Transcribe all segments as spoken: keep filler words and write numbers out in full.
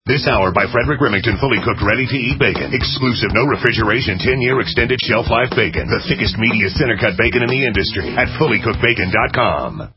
This hour by Frederick Remington, fully cooked, ready-to-eat bacon. Exclusive, no refrigeration, ten-year extended shelf life bacon. The thickest, meatiest, center-cut bacon in the industry at fully cooked bacon dot com.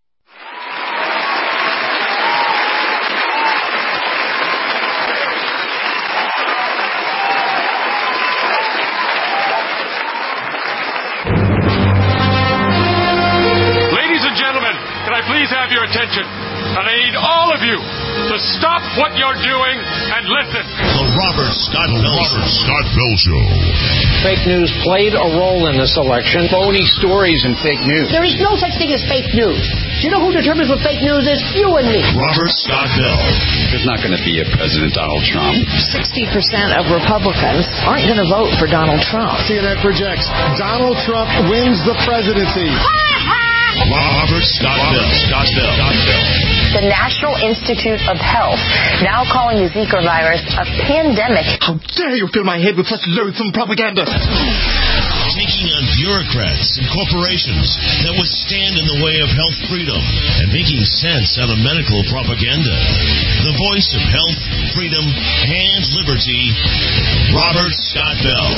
Please have your attention. And I need all of you to stop what you're doing and listen. The Robert Scott Bell Robert Scott Bell Show. Fake news played a role in this election. Phony stories and fake news. There is no such thing as fake news. Do you know who determines what fake news is? You and me. Robert Scott Bell. There's not going to be a President Donald Trump. sixty percent of Republicans aren't going to vote for Donald Trump. C N N projects Donald Trump wins the presidency. Robert Scott Bell. Scott Bell. Scott Bell. The National Institute of Health now calling the Zika virus a pandemic. How dare you fill my head with such loathsome propaganda? Taking on bureaucrats and corporations that would stand in the way of health freedom and making sense out of medical propaganda. The voice of health, freedom, and liberty, Robert Scott Bell.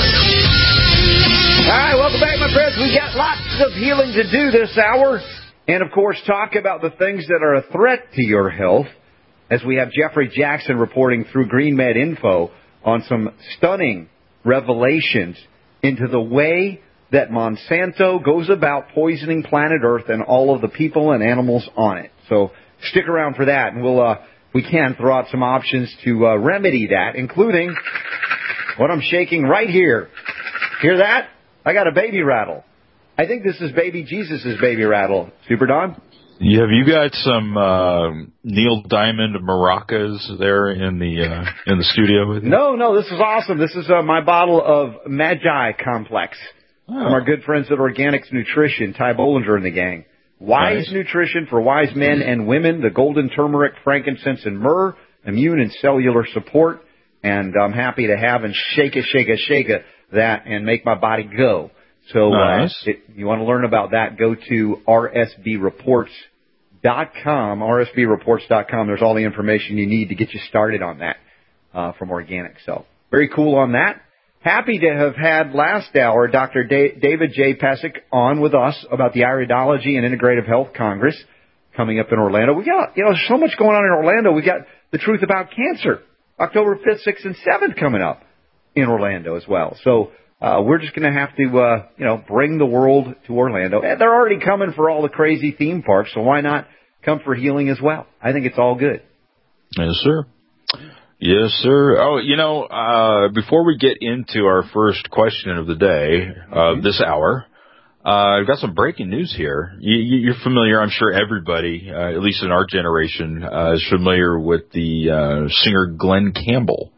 All right, welcome back, my friends. We've got lots of healing to do this hour. And, of course, talk about the things that are a threat to your health, as we have Jeffrey Jackson reporting through GreenMed Info on some stunning revelations into the way that Monsanto goes about poisoning planet Earth and all of the people and animals on it. So stick around for that, and we'll, uh, we can throw out some options to uh, remedy that, including what I'm shaking right here. Hear that? I got a baby rattle. I think this is baby Jesus' baby rattle. Super Don? Yeah, have you got some uh, Neil Diamond maracas there in the uh, in the studio with you? No, no, this is awesome. This is uh, my bottle of Magi Complex oh. from our good friends at Organics Nutrition, Ty Bollinger and the gang. Wise nice. Nutrition for wise men and women, the golden turmeric, frankincense, and myrrh, immune and cellular support. And I'm happy to have and shake it, shake it, shake it, that and make my body go. So nice. uh, if you want to learn about that, go to R S B reports dot com, R S B reports dot com. There's all the information you need to get you started on that uh, from Organic. So very cool on that. Happy to have had last hour Doctor Da- David J. Pesek on with us about the Iridology and Integrative Health Congress coming up in Orlando. We got, you know, so much going on in Orlando. We got the Truth About Cancer, October fifth, sixth, and seventh coming up in Orlando as well. So uh, we're just going to have to, uh, you know, bring the world to Orlando. And they're already coming for all the crazy theme parks, so why not come for healing as well? I think it's all good. Yes, sir. Yes, sir. Oh, you know, uh, before we get into our first question of the day, uh, mm-hmm. this hour, uh, I've got some breaking news here. You, you're familiar, I'm sure everybody, uh, at least in our generation, uh, is familiar with the uh, singer Glenn Campbell.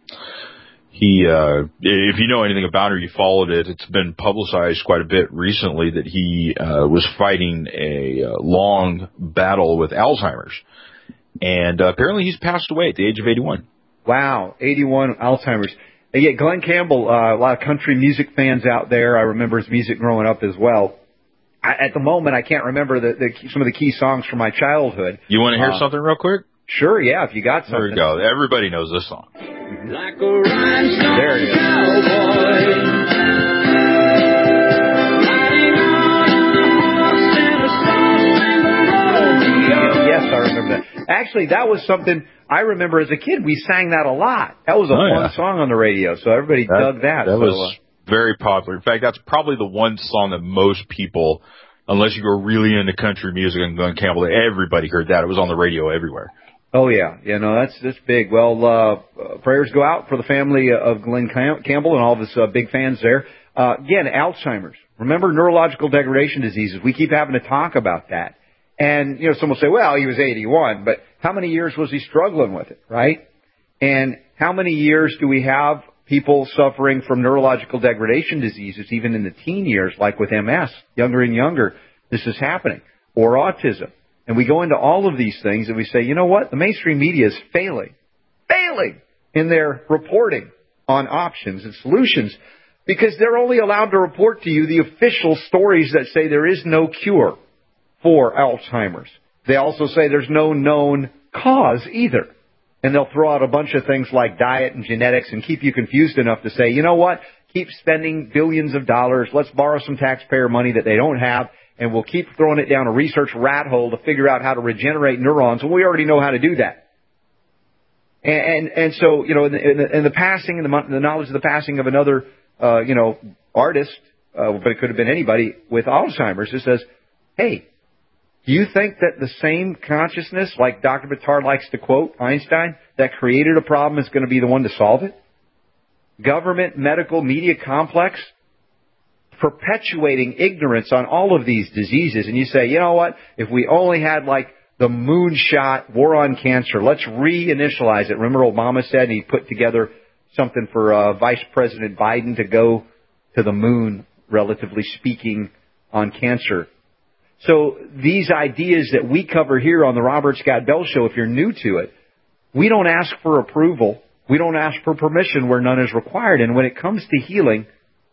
He, uh, if you know anything about her, you followed it. It's been publicized quite a bit recently that he uh, was fighting a uh, long battle with Alzheimer's. And uh, apparently he's passed away at the age of eighty-one. Wow, eighty-one, Alzheimer's. And yet Glenn Campbell, uh, a lot of country music fans out there. I remember his music growing up as well. I, at the moment, I can't remember the, the, some of the key songs from my childhood. You want to hear uh, something real quick? Sure, yeah, if you got something. There we go. Everybody knows this song. Like a rhinestone there it is. Cowboy. Yes, I remember that. Actually, that was something I remember as a kid. We sang that a lot. That was a oh, fun yeah. song on the radio, so everybody that, dug that. That so, was uh, very popular. In fact, that's probably the one song that most people, unless you go really into country music and Glenn Campbell, everybody heard that. It was on the radio everywhere. Oh, yeah. Yeah, no, that's that's big. Well, uh, prayers go out for the family of Glenn Cam- Campbell and all of his uh, big fans there. Uh, again, Alzheimer's. Remember neurological degradation diseases. We keep having to talk about that. And, you know, someone will say, well, he was eighty-one, but how many years was he struggling with it, right? And how many years do we have people suffering from neurological degradation diseases, even in the teen years, like with M S, younger and younger, this is happening, or autism. And we go into all of these things and we say, you know what? The mainstream media is failing, failing in their reporting on options and solutions because they're only allowed to report to you the official stories that say there is no cure for Alzheimer's. They also say there's no known cause either. And they'll throw out a bunch of things like diet and genetics and keep you confused enough to say, you know what, keep spending billions of dollars. Let's borrow some taxpayer money that they don't have, and we'll keep throwing it down a research rat hole to figure out how to regenerate neurons. And we already know how to do that. And, and, and so, you know, in the, in the, in the passing, in the, the knowledge of the passing of another, uh, you know, artist, uh, but it could have been anybody with Alzheimer's, it says, hey, do you think that the same consciousness, like Doctor Bitar likes to quote Einstein, that created a problem is going to be the one to solve it? Government, medical, media complex, perpetuating ignorance on all of these diseases. And you say, you know what, if we only had like the moonshot war on cancer, let's reinitialize it. Remember Obama said he put together something for uh, Vice President Biden to go to the moon, relatively speaking, on cancer. So these ideas that we cover here on the Robert Scott Bell Show, if you're new to it, we don't ask for approval. We don't ask for permission where none is required. And when it comes to healing,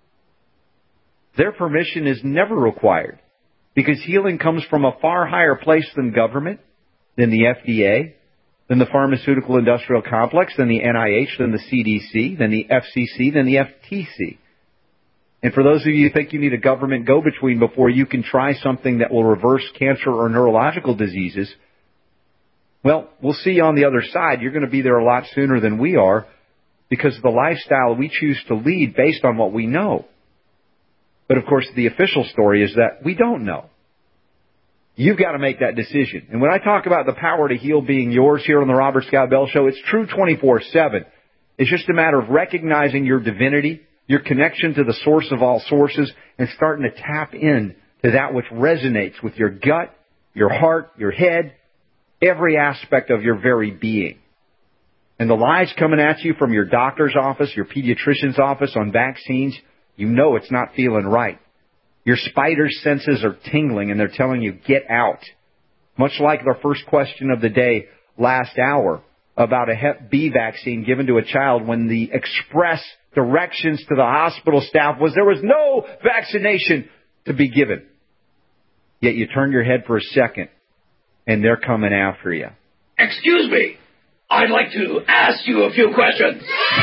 their permission is never required, because healing comes from a far higher place than government, than the F D A, than the pharmaceutical industrial complex, than the N I H, than the C D C, than the F C C, than the F T C. And for those of you who think you need a government go-between before you can try something that will reverse cancer or neurological diseases, well, we'll see you on the other side. You're going to be there a lot sooner than we are, because of the lifestyle we choose to lead based on what we know. But, of course, the official story is that we don't know. You've got to make that decision. And when I talk about the power to heal being yours here on the Robert Scott Bell Show, it's true twenty-four seven. It's just a matter of recognizing your divinity, your connection to the source of all sources, and starting to tap in to that which resonates with your gut, your heart, your head, every aspect of your very being. And the lies coming at you from your doctor's office, your pediatrician's office on vaccines, you know it's not feeling right. Your spider senses are tingling and they're telling you, get out. Much like our first question of the day last hour about a Hep B vaccine given to a child, when the express directions to the hospital staff was there was no vaccination to be given. Yet you turn your head for a second and they're coming after you. Excuse me. I'd like to ask you a few questions.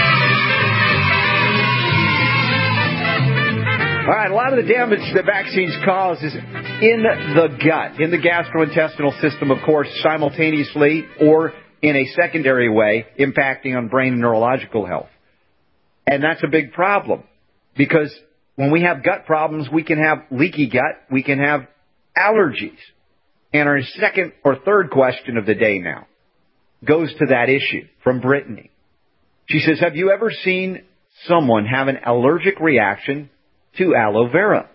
All right, a lot of the damage that vaccines cause is in the gut, in the gastrointestinal system, of course, simultaneously or in a secondary way, impacting on brain and neurological health. And that's a big problem, because when we have gut problems, we can have leaky gut, we can have allergies. And our second or third question of the day now goes to that issue from Brittany. She says, have you ever seen someone have an allergic reaction to aloe vera?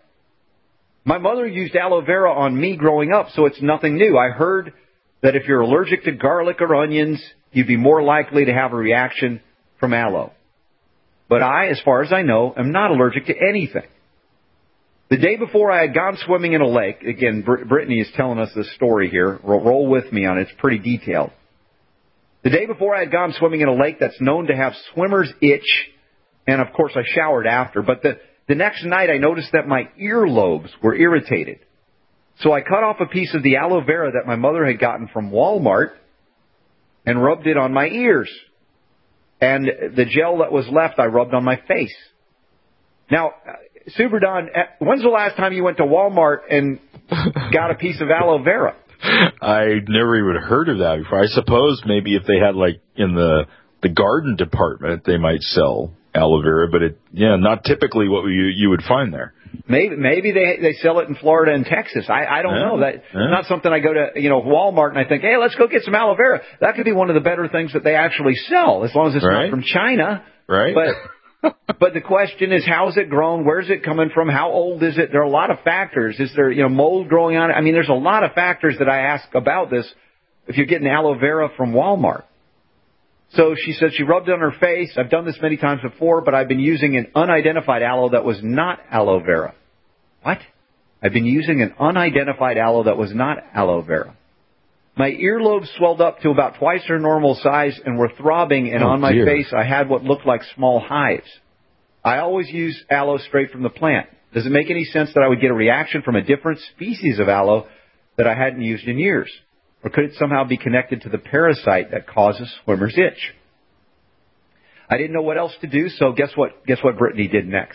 My mother used aloe vera on me growing up, so it's nothing new. I heard that if you're allergic to garlic or onions, you'd be more likely to have a reaction from aloe. But I, as far as I know, am not allergic to anything. The day before I had gone swimming in a lake, again, Br- Brittany is telling us this story here. Roll, roll with me on it. It's pretty detailed. The day before I had gone swimming in a lake that's known to have swimmer's itch, and of course I showered after, but the, the next night I noticed that my earlobes were irritated. So I cut off a piece of the aloe vera that my mother had gotten from Walmart and rubbed it on my ears. And the gel that was left I rubbed on my face. Now, Super Don, when's the last time you went to Walmart and got a piece of aloe vera? I never even heard of that before. I suppose maybe if they had, like, in the the garden department, they might sell aloe vera, but it, yeah, not typically what you you would find there. Maybe maybe they they sell it in Florida and Texas. I I don't yeah. know. That yeah. not something I go to, you know, Walmart and I think, hey, let's go get some aloe vera. That could be one of the better things that they actually sell, as long as it's right. not from China. Right. But but the question is, how's it grown? Where's it coming from? How old is it? There are a lot of factors. Is there, you know, mold growing on it? I mean, there's a lot of factors that I ask about this if you're getting aloe vera from Walmart. So she said she rubbed it on her face. I've done this many times before, but I've been using an unidentified aloe that was not aloe vera. What? I've been using an unidentified aloe that was not aloe vera. My earlobes swelled up to about twice their normal size and were throbbing, and oh, on my dear. face I had what looked like small hives. I always use aloe straight from the plant. Does it make any sense that I would get a reaction from a different species of aloe that I hadn't used in years? Or could it somehow be connected to the parasite that causes swimmer's itch? I didn't know what else to do, so guess what? Guess what Brittany did next?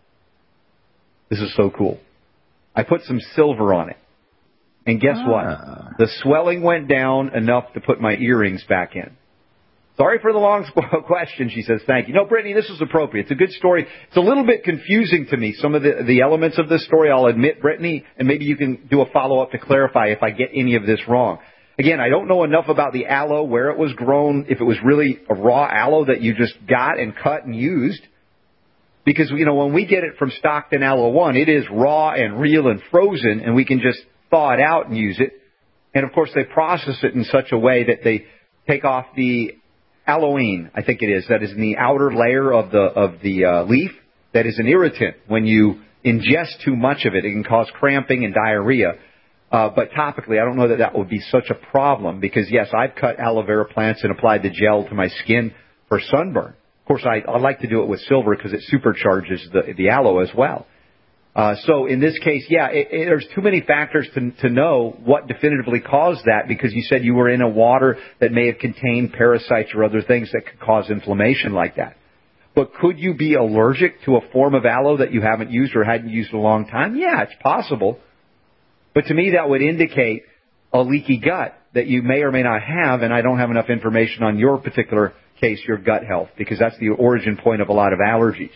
This is so cool. I put some silver on it. And guess ah. what? The swelling went down enough to put my earrings back in. Sorry for the long question, she says. Thank you. No, Brittany, this is appropriate. It's a good story. It's a little bit confusing to me, some of the, the elements of this story, I'll admit, Brittany, and maybe you can do a follow-up to clarify if I get any of this wrong. Again, I don't know enough about the aloe, where it was grown, if it was really a raw aloe that you just got and cut and used. Because, you know, when we get it from Stockton Aloe One, it is raw and real and frozen, and we can just thaw it out and use it. And, of course, they process it in such a way that they take off the aloine, I think it is, that is in the outer layer of the of the uh, leaf, that is an irritant. When you ingest too much of it, it can cause cramping and diarrhea. Uh, but topically, I don't know that that would be such a problem because, yes, I've cut aloe vera plants and applied the gel to my skin for sunburn. Of course, I, I like to do it with silver because it supercharges the, the aloe as well. Uh, so in this case, yeah, it, it, there's too many factors to, to know what definitively caused that because you said you were in a water that may have contained parasites or other things that could cause inflammation like that. But could you be allergic to a form of aloe that you haven't used or hadn't used in a long time? Yeah, it's possible. But to me, that would indicate a leaky gut that you may or may not have, and I don't have enough information on your particular case, your gut health, because that's the origin point of a lot of allergies.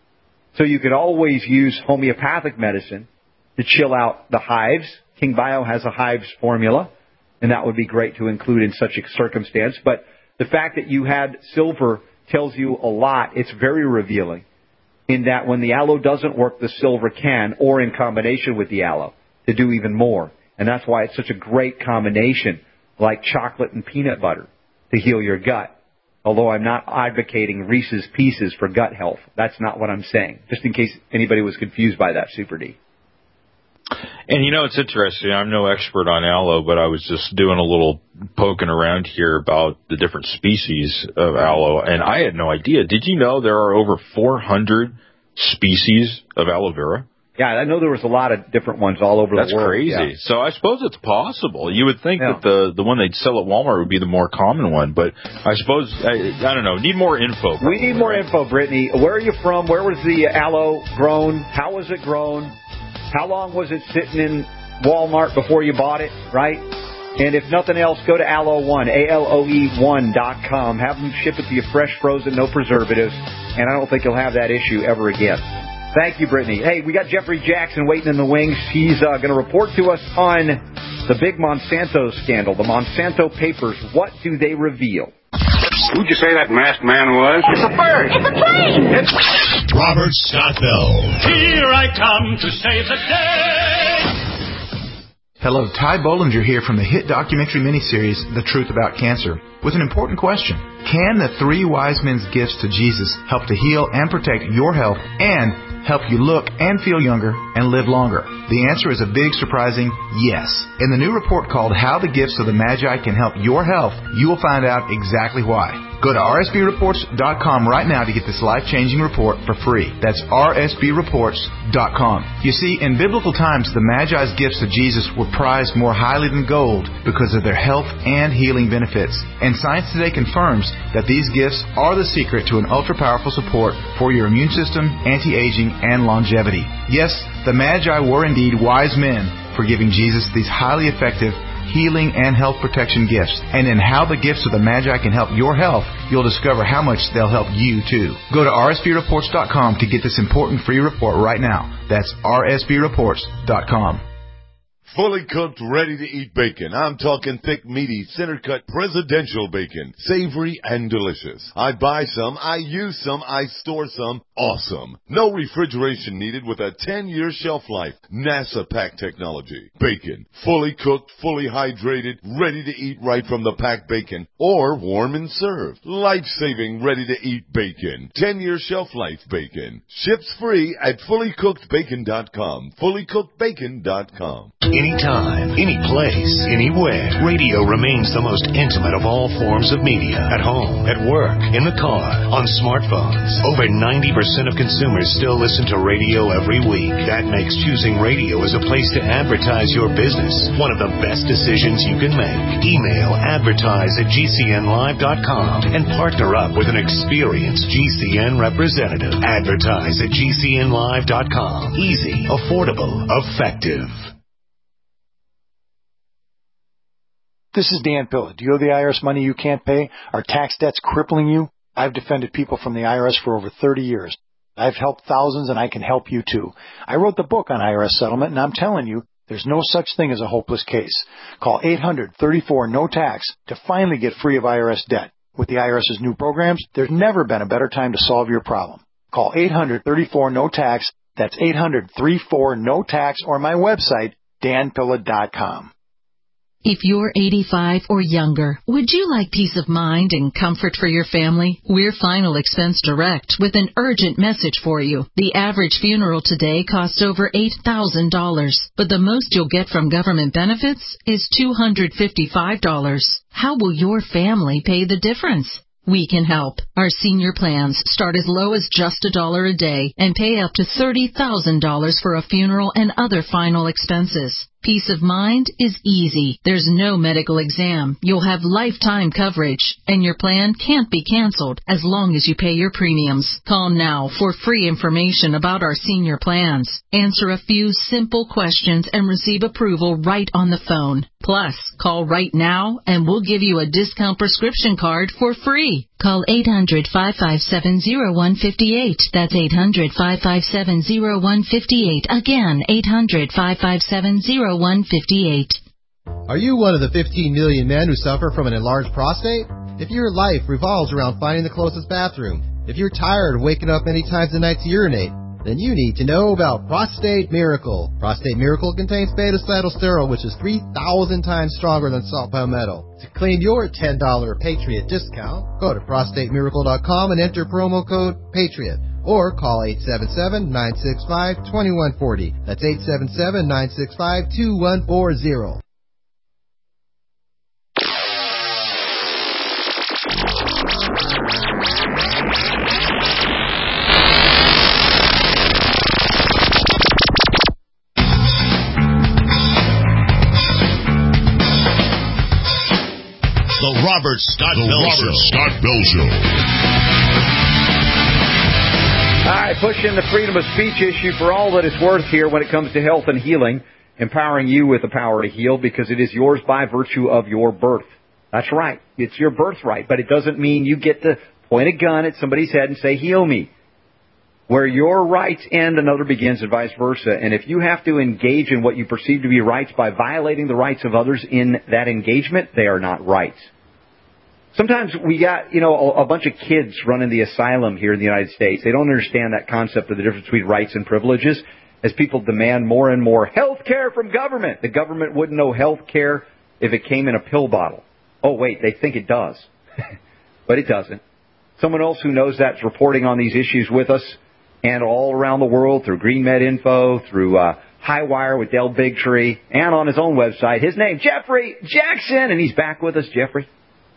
So you could always use homeopathic medicine to chill out the hives. King Bio has a hives formula, and that would be great to include in such a circumstance. But the fact that you had silver tells you a lot. It's very revealing in that when the aloe doesn't work, the silver can, or in combination with the aloe, to do even more. And that's why it's such a great combination, like chocolate and peanut butter, to heal your gut. Although I'm not advocating Reese's Pieces for gut health. That's not what I'm saying. Just in case anybody was confused by that, Super D. And, you know, it's interesting. I'm no expert on aloe, but I was just doing a little poking around here about the different species of aloe, and I had no idea. Did you know there are over four hundred species of aloe vera? Yeah, I know there was a lot of different ones all over That's the world. That's crazy. Yeah. So I suppose it's possible. You would think yeah. that the, the one they'd sell at Walmart would be the more common one, but I suppose, I, I don't know, need more info. Probably, we need more right? info, Brittany. Where are you from? Where was the aloe grown? How was it grown? How long was it sitting in Walmart before you bought it, right? And if nothing else, go to Aloe One, A L O E one dot com. Have them ship it to you fresh, frozen, no preservatives, and I don't think you'll have that issue ever again. Thank you, Brittany. Hey, we got Jeffrey Jackson waiting in the wings. He's uh, going to report to us on the big Monsanto scandal, the Monsanto Papers. What do they reveal? Who'd you say that masked man was? It's a bird. It's a plane. It's Robert Scott Bell. Here I come to save the day. Hello, Ty Bollinger here from the hit documentary miniseries, The Truth About Cancer, with an important question. Can the three wise men's gifts to Jesus help to heal and protect your health and help you look and feel younger and live longer? The answer is a big, surprising yes. In the new report called How the Gifts of the Magi Can Help Your Health, you will find out exactly why. Go to R S B reports dot com right now to get this life-changing report for free. That's R S B reports dot com. You see, in biblical times, the Magi's gifts to Jesus were prized more highly than gold because of their health and healing benefits. And science today confirms that these gifts are the secret to an ultra-powerful support for your immune system, anti-aging, and longevity. Yes, the Magi were indeed wise men for giving Jesus these highly effective healing and health protection gifts. And in How the Gifts of the Magi Can Help Your Health, you'll discover how much they'll help you too. Go to R S B reports dot com to get this important free report right now. That's R S B reports dot com. Fully cooked, ready-to-eat bacon. I'm talking thick, meaty, center-cut presidential bacon. Savory and delicious. I buy some, I use some, I store some. Awesome. No refrigeration needed with a ten-year shelf life. NASA pack technology. Bacon. Fully cooked, fully hydrated, ready to eat right from the packed bacon. Or warm and served. Life-saving, ready-to-eat bacon. ten-year shelf life bacon. Ships free at fully cooked bacon dot com. fully cooked bacon dot com. Anytime, any place, anywhere. Radio remains the most intimate of all forms of media. At home, at work, in the car, on smartphones. Over ninety percent of consumers still listen to radio every week. That makes choosing radio as a place to advertise your business one of the best decisions you can make. Email advertise at G C N live dot com and partner up with an experienced G C N representative. Advertise at G C N live dot com. Easy, affordable, effective. This is Dan Pilla. Do you owe the I R S money you can't pay? Are tax debts crippling you? I've defended people from the I R S for over thirty years. I've helped thousands, and I can help you too. I wrote the book on I R S settlement, and I'm telling you, there's no such thing as a hopeless case. Call eight hundred, thirty-four, no tax to finally get free of I R S debt. With the IRS's new programs, there's never been a better time to solve your problem. Call eight hundred, thirty-four, no tax. That's eight hundred, thirty-four, no tax, or my website, dan pilla dot com. If you're eighty-five or younger, would you like peace of mind and comfort for your family? We're Final Expense Direct with an urgent message for you. The average funeral today costs over eight thousand dollars, but the most you'll get from government benefits is two hundred fifty-five dollars. How will your family pay the difference? We can help. Our senior plans start as low as just a dollar a day and pay up to thirty thousand dollars for a funeral and other final expenses. Peace of mind is easy. There's no medical exam. You'll have lifetime coverage, and your plan can't be canceled as long as you pay your premiums. Call now for free information about our senior plans. Answer a few simple questions and receive approval right on the phone. Plus, call right now and we'll give you a discount prescription card for free. Call eight hundred, five five seven, zero one five eight. That's eight hundred, five five seven, zero one five eight. Again, eight hundred, five five seven, zero one five eight. Are you one of the fifteen million men who suffer from an enlarged prostate? If your life revolves around finding the closest bathroom, if you're tired of waking up many times a night to urinate, then you need to know about Prostate Miracle. Prostate Miracle contains beta-cytosterol, which is three thousand times stronger than salt palmetto. To claim your ten dollars Patriot discount, go to prostate miracle dot com and enter promo code PATRIOT. Or call eight seven seven, nine six five, two one four zero. That's eight seven seven, nine six five, two one four zero. The Robert Scott the Bell Robert Show. Scott Bell Show. All right, pushing the freedom of speech issue for all that it's worth here when it comes to health and healing, empowering you with the power to heal because it is yours by virtue of your birth. That's right. It's your birthright, but it doesn't mean you get to point a gun at somebody's head and say, heal me. Where your rights end, another begins, and vice versa. And if you have to engage in what you perceive to be rights by violating the rights of others in that engagement, they are not rights. Sometimes we got, you know, a, a bunch of kids running the asylum here in the United States. They don't understand that concept of the difference between rights and privileges as people demand more and more health care from government. The government wouldn't know health care if it came in a pill bottle. Oh, wait, they think it does. But it doesn't. Someone else who knows that's reporting on these issues with us and all around the world through Green Med Info, through uh, Highwire with Del Bigtree, and on his own website. His name, Jeffrey Jackson, and he's back with us. Jeffrey.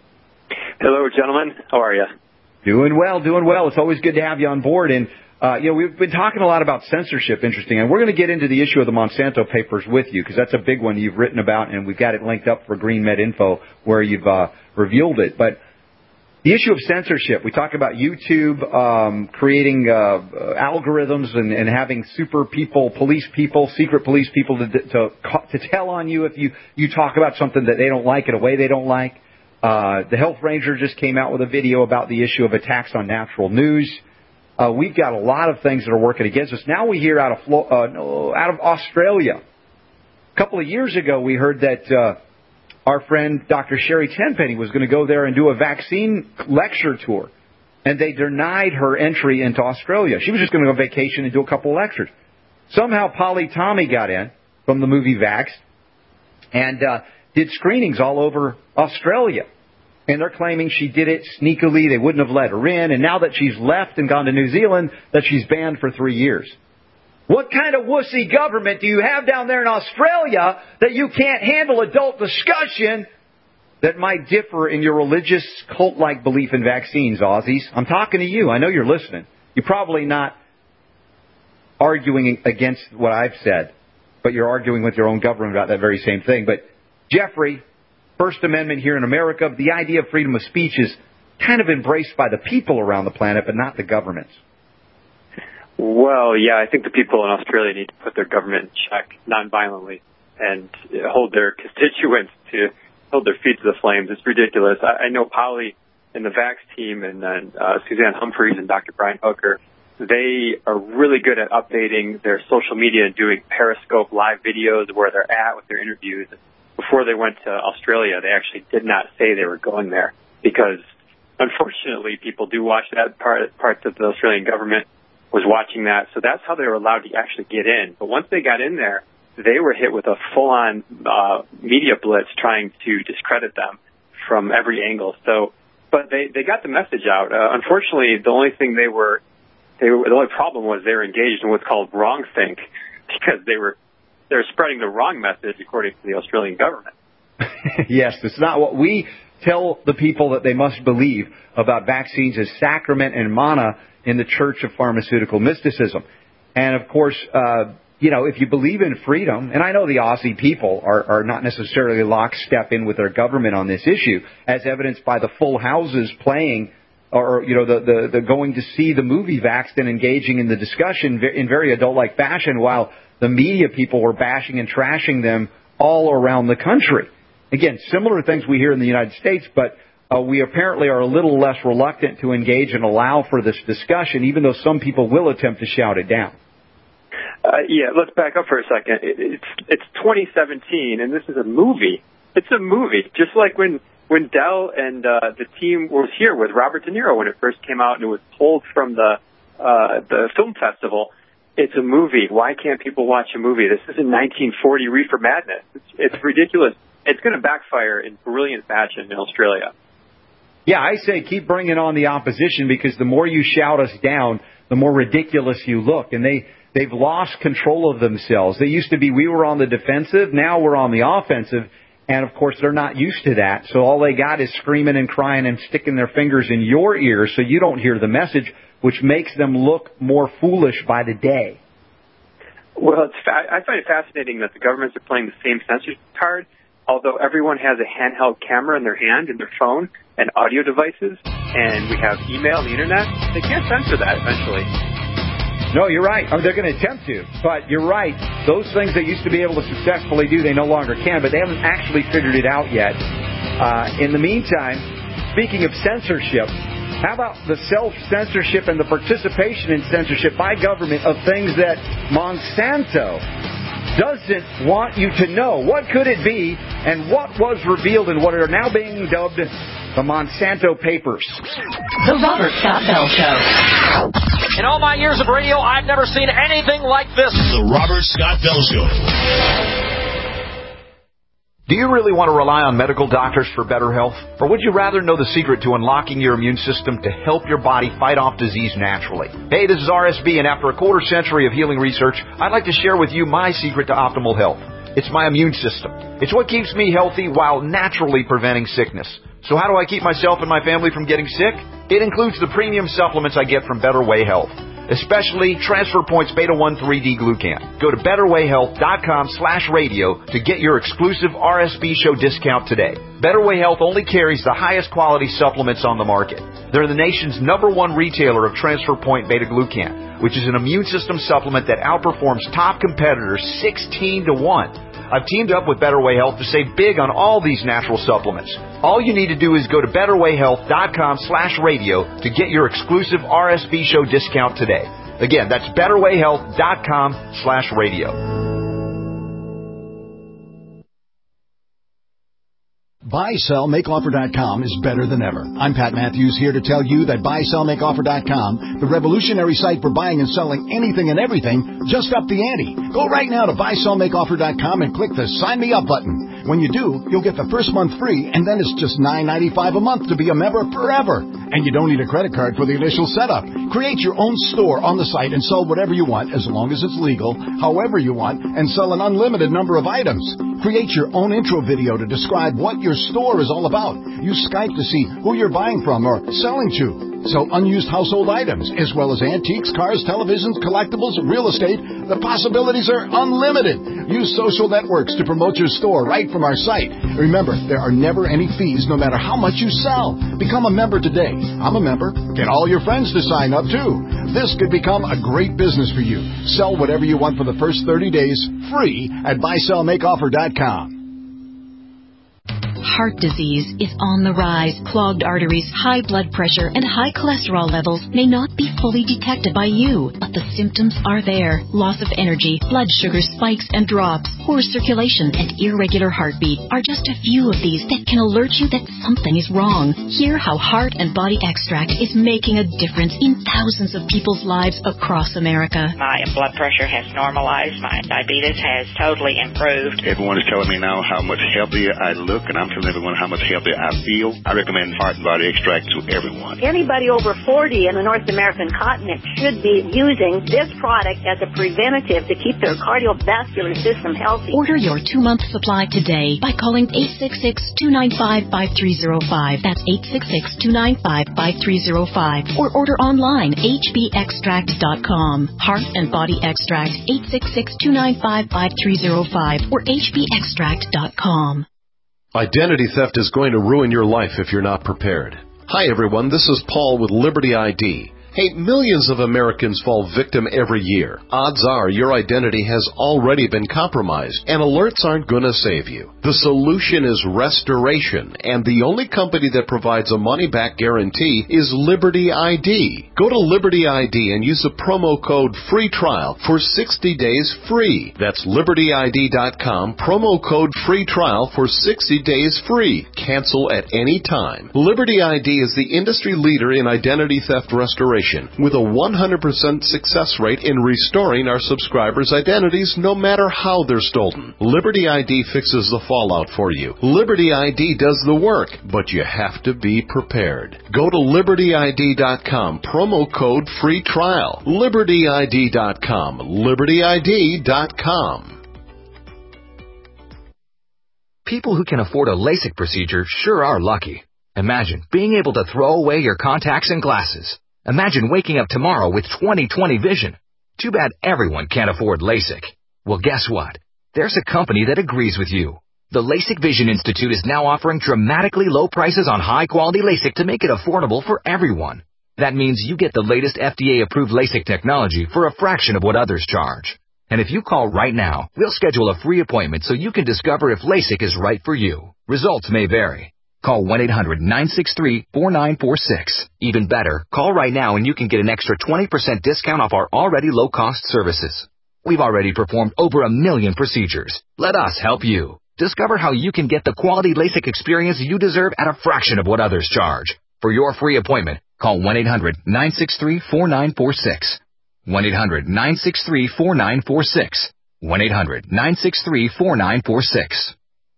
Hello, gentlemen. How are you? Doing well, doing well. It's always good to have you on board. And, uh, you know, we've been talking a lot about censorship, interesting, and we're going to get into the issue of the Monsanto papers with you because that's a big one you've written about, and we've got it linked up for Green Med Info where you've uh, revealed it. But the issue of censorship, we talk about YouTube um, creating uh, algorithms and, and having super people, police people, secret police people to, to to tell on you if you, you talk about something that they don't like in a way they don't like. Uh, the Health Ranger just came out with a video about the issue of attacks on natural news. Uh, we've got a lot of things that are working against us. Now we hear out of Flo- uh, no, out of Australia. A couple of years ago, we heard that uh, our friend Doctor Sherry Tenpenny was going to go there and do a vaccine lecture tour, and they denied her entry into Australia. She was just going to go on vacation and do a couple of lectures. Somehow Polly Tommy got in from the movie Vaxxed and uh, did screenings all over Australia. And they're claiming she did it sneakily. They wouldn't have let her in. And now that she's left and gone to New Zealand, that she's banned for three years. What kind of wussy government do you have down there in Australia that you can't handle adult discussion that might differ in your religious, cult-like belief in vaccines, Aussies? I'm talking to you. I know you're listening. You're probably not arguing against what I've said, but you're arguing with your own government about that very same thing. But, Jeffrey, First Amendment here in America, the idea of freedom of speech is kind of embraced by the people around the planet, but not the governments. Well, yeah, I think the people in Australia need to put their government in check nonviolently and hold their constituents to hold their feet to the flames. It's ridiculous. I, I know Polly and the Vax team and then uh, Suzanne Humphreys and Doctor Brian Hooker, they are really good at updating their social media and doing Periscope live videos of where they're at with their interviews. Before they went to Australia, they actually did not say they were going there because, unfortunately, people do watch that part. Parts of the Australian government was watching that, so that's how they were allowed to actually get in. But once they got in there, they were hit with a full-on uh, media blitz trying to discredit them from every angle. So, but they, they got the message out. Uh, unfortunately, the only thing they were, they were, the only problem was they were engaged in what's called wrongthink because they were they're spreading the wrong message according to the Australian government. Yes, it's not what we tell the people that they must believe about vaccines as sacrament and mana in the Church of Pharmaceutical Mysticism. And, of course, uh, you know, if you believe in freedom, and I know the Aussie people are, are not necessarily lockstep in with their government on this issue, as evidenced by the full houses playing or, you know, the, the, the going to see the movie Vaxxed and engaging in the discussion in very adult-like fashion while the media people were bashing and trashing them all around the country. Again, similar things we hear in the United States, but Uh, we apparently are a little less reluctant to engage and allow for this discussion, even though some people will attempt to shout it down. Uh, yeah, let's back up for a second. It, it's it's twenty seventeen, and this is a movie. It's a movie, just like when when Dell and uh, the team was here with Robert De Niro when it first came out and it was pulled from the uh, the film festival. It's a movie. Why can't people watch a movie? This isn't nineteen forty Reefer Madness. It's, it's ridiculous. It's going to backfire in brilliant fashion in Australia. Yeah, I say keep bringing on the opposition because the more you shout us down, the more ridiculous you look. And they, they've lost control of themselves. They used to be we were on the defensive. Now we're on the offensive. And, of course, they're not used to that. So all they got is screaming and crying and sticking their fingers in your ears so you don't hear the message, which makes them look more foolish by the day. Well, it's fa- I find it fascinating that the governments are playing the same censorship card, although everyone has a handheld camera in their hand, in their phone, and audio devices, and we have email, the internet. They can't censor that eventually. No, you're right. I mean, they're going to attempt to, but you're right. Those things they used to be able to successfully do, they no longer can, but they haven't actually figured it out yet. Uh, in the meantime, speaking of censorship, how about the self-censorship and the participation in censorship by government of things that Monsanto doesn't want you to know? What could it be, and what was revealed in what are now being dubbed the Monsanto Papers? The Robert Scott Bell Show. In all my years of radio, I've never seen anything like this. The Robert Scott Bell Show. Do you really want to rely on medical doctors for better health? Or would you rather know the secret to unlocking your immune system to help your body fight off disease naturally? Hey, this is R S B, and after a quarter century of healing research, I'd like to share with you my secret to optimal health. It's my immune system. It's what keeps me healthy while naturally preventing sickness. So how do I keep myself and my family from getting sick? It includes the premium supplements I get from Better Way Health, especially Transfer Points Beta one three D Glucan. Go to betterwayhealth.com slash radio to get your exclusive R S B show discount today. Better Way Health only carries the highest quality supplements on the market. They're the nation's number one retailer of Transfer Point Beta Glucan, which is an immune system supplement that outperforms top competitors sixteen to one. I've teamed up with Better Way Health to save big on all these natural supplements. All you need to do is go to betterwayhealth.com slash radio to get your exclusive R S B show discount today. Again, that's betterwayhealth.com slash radio. buy sell make offer dot com is better than ever. I'm Pat Matthews here to tell you that buy sell make offer dot com, the revolutionary site for buying and selling anything and everything, just upped the ante. Go right now to buy sell make offer dot com and click the Sign Me Up button. When you do, you'll get the first month free, and then it's just nine ninety-five a month to be a member forever. And you don't need a credit card for the initial setup. Create your own store on the site and sell whatever you want, as long as it's legal, however you want, and sell an unlimited number of items. Create your own intro video to describe what your store is all about. Use Skype to see who you're buying from or selling to. Sell unused household items, as well as antiques, cars, televisions, collectibles, real estate. The possibilities are unlimited. Use social networks to promote your store right from our site. Remember, there are never any fees no matter how much you sell. Become a member today. I'm a member. Get all your friends to sign up, too. This could become a great business for you. Sell whatever you want for the first thirty days, free at buy sell make offer dot com. Heart disease is on the rise. Clogged arteries, high blood pressure, and high cholesterol levels may not be fully detected by you, but the symptoms are there. Loss of energy, blood sugar spikes and drops, poor circulation, and irregular heartbeat are just a few of these that can alert you that something is wrong. Hear how Heart and Body Extract is making a difference in thousands of people's lives across America. My blood pressure has normalized. My diabetes has totally improved. Everyone is telling me now how much healthier I look, and I'm telling everyone how much healthier I feel. I recommend Heart and Body Extract to everyone. Anybody over forty in the North American continent should be using this product as a preventative to keep their cardiovascular system healthy. Order your two-month supply today by calling eight six six, two nine five, five three zero five. That's eight six six, two nine five, five three zero five. Or order online, h b extract dot com. Heart and Body Extract, eight six six, two nine five, five three zero five or h b extract dot com. Identity theft is going to ruin your life if you're not prepared. Hi everyone, this is Paul with Liberty I D. Hey, millions of Americans fall victim every year. Odds are your identity has already been compromised, and alerts aren't going to save you. The solution is restoration, and the only company that provides a money-back guarantee is Liberty I D. Go to Liberty I D and use the promo code FREE TRIAL for sixty days free. That's liberty I D dot com, promo code FREE TRIAL for sixty days free. Cancel at any time. Liberty I D is the industry leader in identity theft restoration, with a one hundred percent success rate in restoring our subscribers' identities no matter how they're stolen. Liberty I D fixes the fallout for you. Liberty I D does the work, but you have to be prepared. Go to liberty I D dot com, promo code FREE TRIAL. liberty I D dot com, liberty I D dot com. People who can afford a LASIK procedure sure are lucky. Imagine being able to throw away your contacts and glasses. Imagine waking up tomorrow with twenty twenty vision. Too bad everyone can't afford LASIK. Well, guess what? There's a company that agrees with you. The LASIK Vision Institute is now offering dramatically low prices on high-quality LASIK to make it affordable for everyone. That means you get the latest F D A-approved LASIK technology for a fraction of what others charge. And if you call right now, we'll schedule a free appointment so you can discover if LASIK is right for you. Results may vary. Call one eight hundred, nine six three, four nine four six. Even better, call right now and you can get an extra twenty percent discount off our already low-cost services. We've already performed over a million procedures. Let us help you. Discover how you can get the quality LASIK experience you deserve at a fraction of what others charge. For your free appointment, call one eight hundred, nine six three, four nine four six. one eight hundred, nine six three, four nine four six. one eight hundred, nine six three, four nine four six.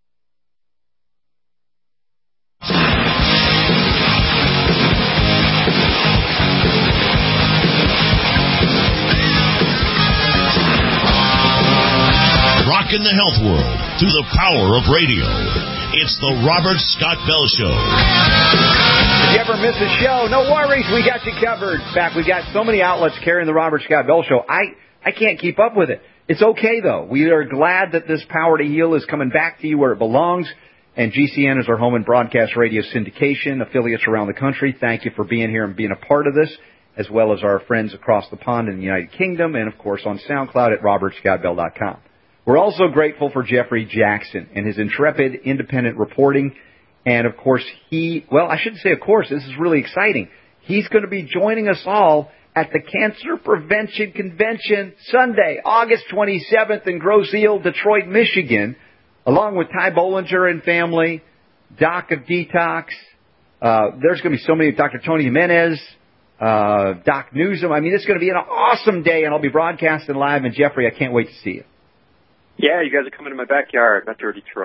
Rockin' the health world through the power of radio. It's the Robert Scott Bell Show. Did you ever miss a show? No worries, we got you covered. In fact, we've got so many outlets carrying the Robert Scott Bell Show. I, I can't keep up with it. It's okay, though. We are glad that this Power to Heal is coming back to you where it belongs. And G C N is our home and broadcast radio syndication, affiliates around the country. Thank you for being here and being a part of this, as well as our friends across the pond in the United Kingdom, and, of course, on SoundCloud at robert scott bell dot com. We're also grateful for Jeffrey Jackson and his intrepid, independent reporting. And, of course, he, well, I shouldn't say of course, this is really exciting. He's going to be joining us all at the Cancer Prevention Convention Sunday, August twenty-seventh in Grosse Ile, Detroit, Michigan, along with Ty Bollinger and family, Doc of Detox. Uh, there's going to be so many, Doctor Tony Jimenez, uh, Doc Newsom. I mean, it's going to be an awesome day, and I'll be broadcasting live. And, Jeffrey, I can't wait to see you. Yeah, you guys are coming to my backyard, Metro Detroit.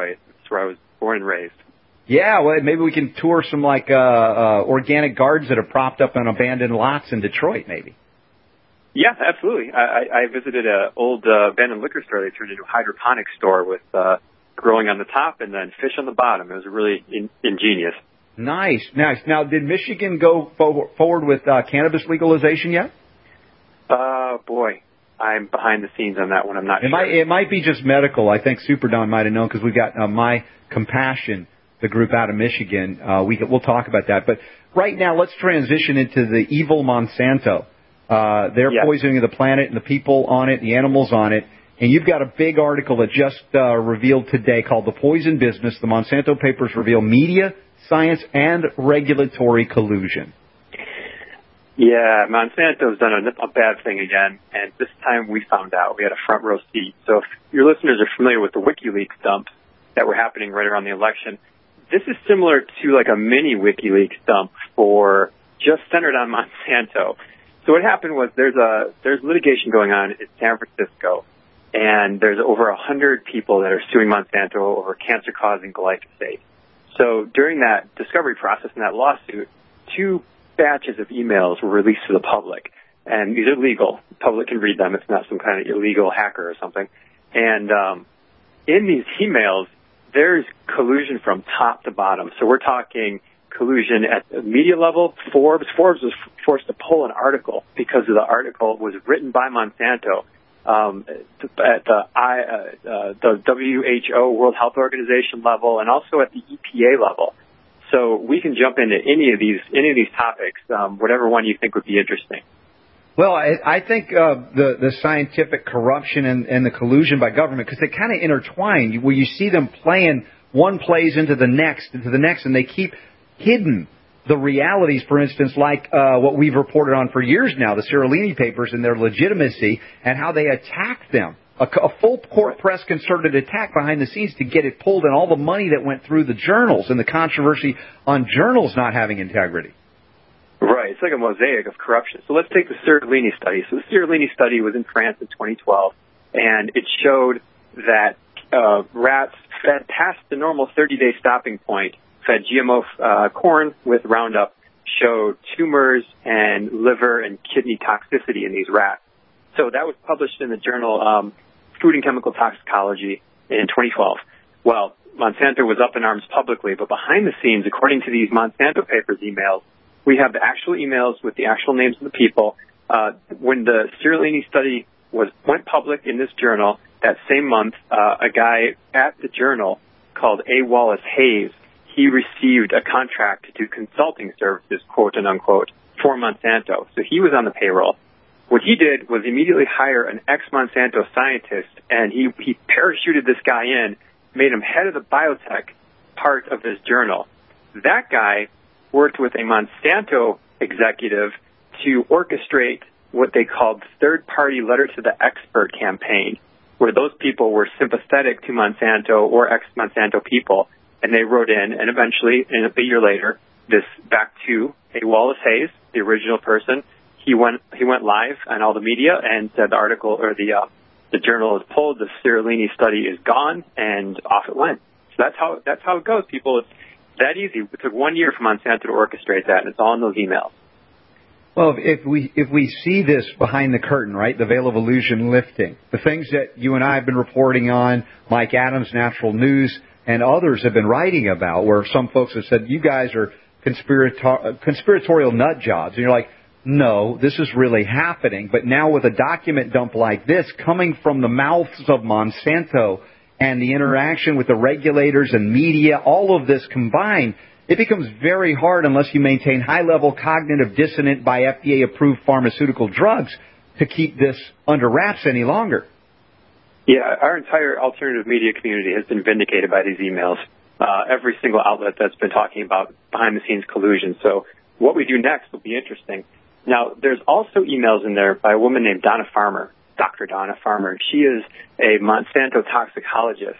It's where I was born and raised. Yeah, well, maybe we can tour some like uh, uh, organic gardens that are propped up on abandoned lots in Detroit, maybe. Yeah, absolutely. I, I visited an old uh, abandoned liquor store. They turned into a hydroponic store with uh, growing on the top and then fish on the bottom. It was really in, ingenious. Nice, nice. Now, did Michigan go forward, forward with uh, cannabis legalization yet? Uh, boy, I'm behind the scenes on that one. I'm not it sure. Might, it might be just medical. I think Super Don might have known because we got uh, My Compassion, the group out of Michigan. Uh, we, we'll talk about that. But right now, let's transition into the evil Monsanto. Uh, they're yeah. poisoning the planet and the people on it, the animals on it. And you've got a big article that just uh, revealed today called The Poison Business. The Monsanto Papers reveal media, science, and regulatory collusion. Yeah, Monsanto's done a, a bad thing again, and this time we found out. We had a front row seat. So if your listeners are familiar with the WikiLeaks dumps that were happening right around the election, this is similar to like a mini WikiLeaks dump for just centered on Monsanto. So what happened was there's a there's litigation going on in San Francisco, and there's over a hundred people that are suing Monsanto over cancer-causing glyphosate. So during that discovery process in that lawsuit, two batches of emails were released to the public, and these are legal. The public can read them. It's not some kind of illegal hacker or something. And um, in these emails, there's collusion from top to bottom. So we're talking collusion at the media level. Forbes, Forbes was forced to pull an article because of the article was written by Monsanto um, at the, I, uh, uh, the W H O, World Health Organization level, and also at the E P A level. So we can jump into any of these any of these topics, um, whatever one you think would be interesting. Well, I, I think uh, the the scientific corruption and, and the collusion by government, because they kind of intertwine, where you see them playing one plays into the next, into the next, and they keep hidden the realities, for instance, like uh, what we've reported on for years now, the Cirollini papers and their legitimacy and how they attacked them. A, a full court press concerted attack behind the scenes to get it pulled, and all the money that went through the journals and the controversy on journals not having integrity. Right. It's like a mosaic of corruption. So let's take the Cirollini study. So the Cirollini study was in France in twenty twelve, and it showed that uh, rats fed past the normal thirty-day stopping point, fed G M O uh, corn with Roundup, showed tumors and liver and kidney toxicity in these rats. So that was published in the journal um, Food and Chemical Toxicology in twenty twelve. Well, Monsanto was up in arms publicly, but behind the scenes, according to these Monsanto Papers emails, we have the actual emails with the actual names of the people. Uh, when the Cirollini study was went public in this journal, that same month, uh, a guy at the journal called A. Wallace Hayes, he received a contract to do consulting services, quote and unquote, for Monsanto. So he was on the payroll. What he did was immediately hire an ex-Monsanto scientist, and he, he parachuted this guy in, made him head of the biotech part of this journal. That guy worked with a Monsanto executive to orchestrate what they called third-party letter to the expert campaign, where those people were sympathetic to Monsanto or ex-Monsanto people, and they wrote in, and eventually, in a year later, this back to A. Wallace Hayes, the original person. He went he went live on all the media and said the article or the uh, the journal is pulled, the Cirollini study is gone, and off it went. So that's how that's how it goes, people. It's that easy. It took one year for Monsanto to orchestrate that, and it's all in those emails. Well, if we if we see this behind the curtain, right, the veil of illusion lifting, the things that you and I have been reporting on, Mike Adams, Natural News, and others have been writing about, where some folks have said, you guys are conspirator- conspiratorial nut jobs. And you're like, no, this is really happening. But now with a document dump like this coming from the mouths of Monsanto and the interaction with the regulators and media, all of this combined, it becomes very hard unless you maintain high-level cognitive dissonant by F D A-approved pharmaceutical drugs to keep this under wraps any longer. Yeah, our entire alternative media community has been vindicated by these emails. Uh, every single outlet that's been talking about behind-the-scenes collusion. So what we do next will be interesting. Now, there's also emails in there by a woman named Donna Farmer, Doctor Donna Farmer. She is a Monsanto toxicologist.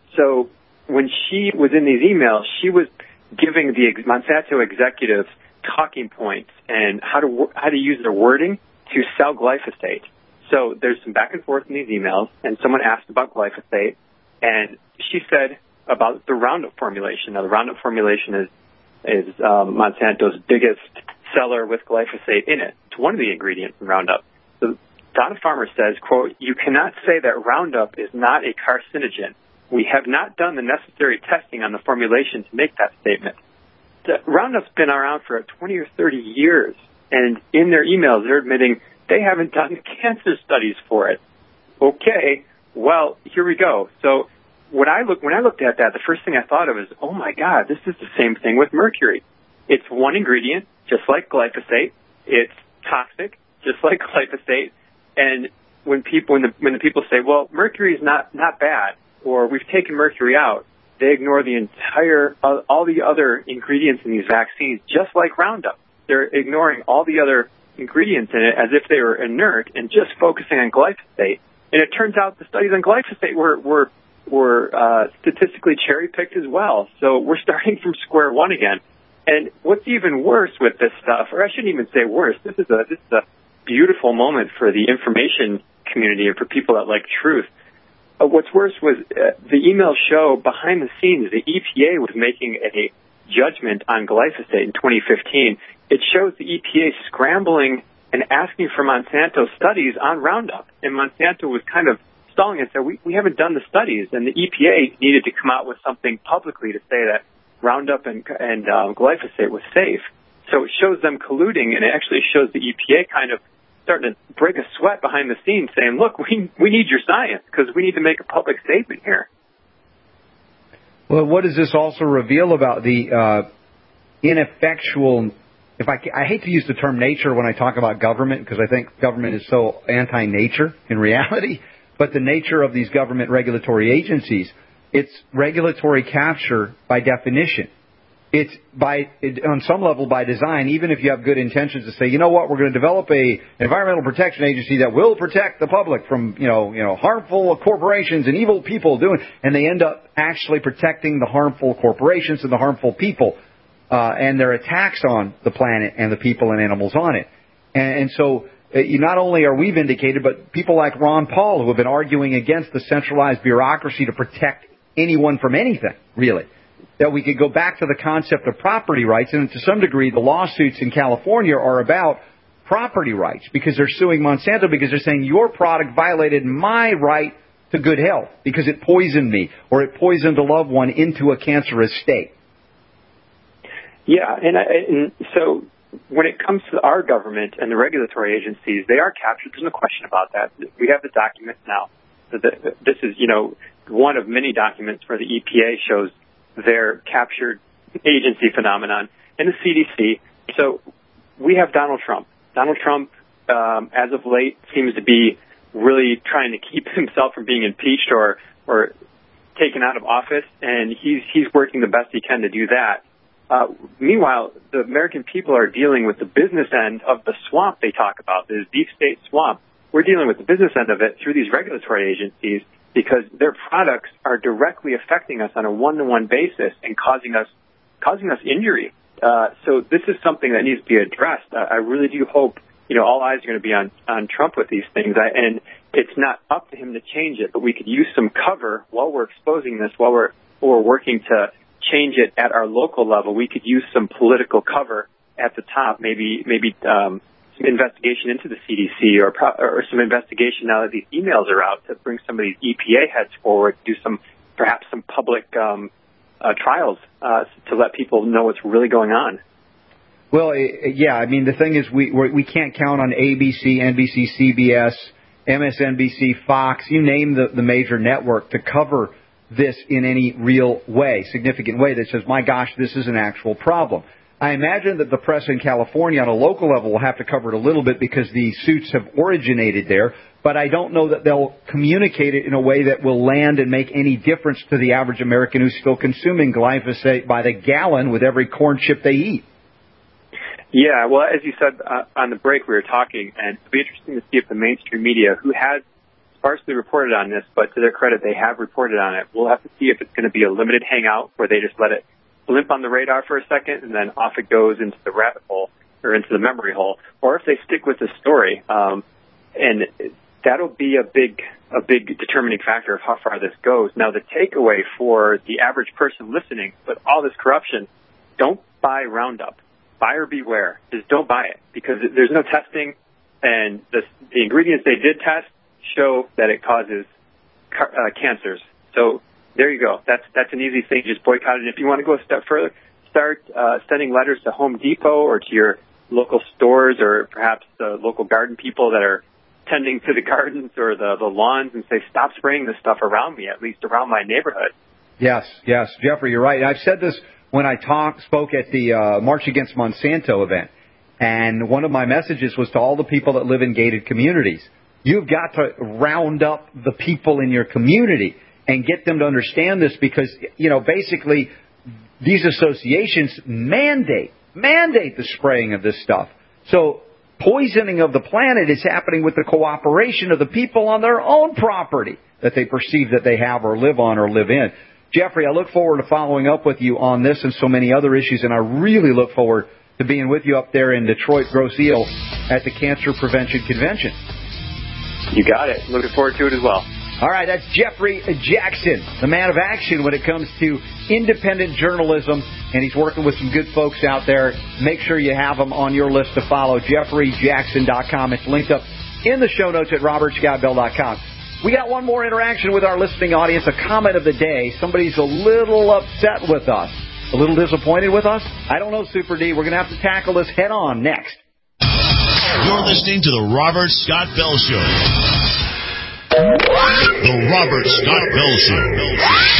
So when she was in these emails, she was giving the Monsanto executives talking points and how to how to use their wording to sell glyphosate. So there's some back and forth in these emails, and someone asked about glyphosate, and she said, about the Roundup formulation. Now, the Roundup formulation is is um, Monsanto's biggest seller with glyphosate in it. It's one of the ingredients in Roundup. So Donna Farmer says, quote, "You cannot say that Roundup is not a carcinogen. We have not done the necessary testing on the formulation to make that statement." The Roundup's been around for twenty or thirty years, and in their emails, they're admitting they haven't done cancer studies for it. Okay, well, here we go. So when I look when I looked at that, the first thing I thought of is, oh my God, this is the same thing with mercury. It's one ingredient, just like glyphosate. It's toxic, just like glyphosate. And when people when the when the people say, well, mercury is not not bad, or we've taken mercury out, they ignore the entire uh, all the other ingredients in these vaccines, just like Roundup. They're ignoring all the other ingredients in it as if they were inert and just focusing on glyphosate. And it turns out the studies on glyphosate were were were uh, statistically cherry-picked as well. So we're starting from square one again. And what's even worse with this stuff, or I shouldn't even say worse, this is a this is a beautiful moment for the information community and for people that like truth. Uh, what's worse was uh, the emails show behind the scenes the E P A was making a judgment on glyphosate in twenty fifteen. It shows the E P A scrambling and asking for Monsanto studies on Roundup. And Monsanto was kind of stalling and said, we, we haven't done the studies. And the E P A needed to come out with something publicly to say that Roundup and, and um, glyphosate was safe. So it shows them colluding, and it actually shows the E P A kind of starting to break a sweat behind the scenes saying, look, we we need your science because we need to make a public statement here. Well, what does this also reveal about the uh, ineffectual, if I, I hate to use the term nature when I talk about government because I think government is so anti-nature in reality, but the nature of these government regulatory agencies, it's regulatory capture by definition. It's by, it, on some level by design, even if you have good intentions to say, you know what, we're going to develop a environmental protection agency that will protect the public from, you know, you know, harmful corporations and evil people doing, and they end up actually protecting the harmful corporations and the harmful people, uh, and their attacks on the planet and the people and animals on it. And, and so, uh, you, not only are we vindicated, but people like Ron Paul who have been arguing against the centralized bureaucracy to protect anyone from anything, really. That we could go back to the concept of property rights, and to some degree the lawsuits in California are about property rights because they're suing Monsanto because they're saying your product violated my right to good health because it poisoned me or it poisoned a loved one into a cancerous state. Yeah, and, I, and so when it comes to our government and the regulatory agencies, they are captured. There's no question about that. We have the documents now. This is, you know, one of many documents where the E P A shows their captured agency phenomenon, and the C D C. So we have Donald Trump. Donald Trump, um, as of late, seems to be really trying to keep himself from being impeached or or taken out of office, and he's he's working the best he can to do that. Uh, meanwhile, the American people are dealing with the business end of the swamp they talk about, this deep state swamp. We're dealing with the business end of it through these regulatory agencies, because their products are directly affecting us on a one-to-one basis and causing us causing us injury. Uh, so this is something that needs to be addressed. Uh, I really do hope, you know, all eyes are going to be on, on Trump with these things. I, and it's not up to him to change it, but we could use some cover while we're exposing this, while we're, while we're working to change it at our local level. We could use some political cover at the top, maybe maybe um, some investigation into the C D C or, pro- or some investigation now that these emails are out to bring some of these E P A heads forward, do some, perhaps some public um, uh, trials uh, to let people know what's really going on. Well, yeah, I mean, the thing is we we can't count on A B C, N B C, C B S, M S N B C, Fox, you name the, the major network to cover this in any real way, significant way that says, my gosh, this is an actual problem. I imagine that the press in California on a local level will have to cover it a little bit because the suits have originated there, but I don't know that they'll communicate it in a way that will land and make any difference to the average American who's still consuming glyphosate by the gallon with every corn chip they eat. Yeah, well, as you said uh, on the break, we were talking, and it'll be interesting to see if the mainstream media, who has sparsely reported on this, but to their credit, they have reported on it. We'll have to see if it's going to be a limited hangout where they just let it blimp on the radar for a second and then off it goes into the rabbit hole or into the memory hole, or if they stick with the story. Um, and that'll be a big a big determining factor of how far this goes. Now, the takeaway for the average person listening, with all this corruption, don't buy Roundup. Buyer beware. Just don't buy it, because there's no testing, and the, the ingredients they did test show that it causes car, uh, cancers. So there you go. That's that's an easy thing. Just boycott it. And if you want to go a step further, start uh, sending letters to Home Depot or to your local stores, or perhaps the local garden people that are tending to the gardens or the, the lawns, and say, stop spraying this stuff around me, at least around my neighborhood. Yes, yes, Jeffrey, you're right. I've said this when I talk, spoke at the uh, March Against Monsanto event, and one of my messages was to all the people that live in gated communities. You've got to round up the people in your community and get them to understand this, because, you know, basically these associations mandate, mandate the spraying of this stuff. So poisoning of the planet is happening with the cooperation of the people on their own property that they perceive that they have or live on or live in. Jeffrey, I look forward to following up with you on this and so many other issues, and I really look forward to being with you up there in Detroit, Grosse Ile, at the Cancer Prevention Convention. You got it. Looking forward to it as well. All right, that's Jeffrey Jackson, the man of action when it comes to independent journalism, and he's working with some good folks out there. Make sure you have him on your list to follow, jeffrey jackson dot com. It's linked up in the show notes at robert scott bell dot com. We got one more interaction with our listening audience, a comment of the day. Somebody's a little upset with us, a little disappointed with us. I don't know, Super D. We're going to have to tackle this head on next. You're listening to the Robert Scott Bell Show. The Robert Scott Bell Show.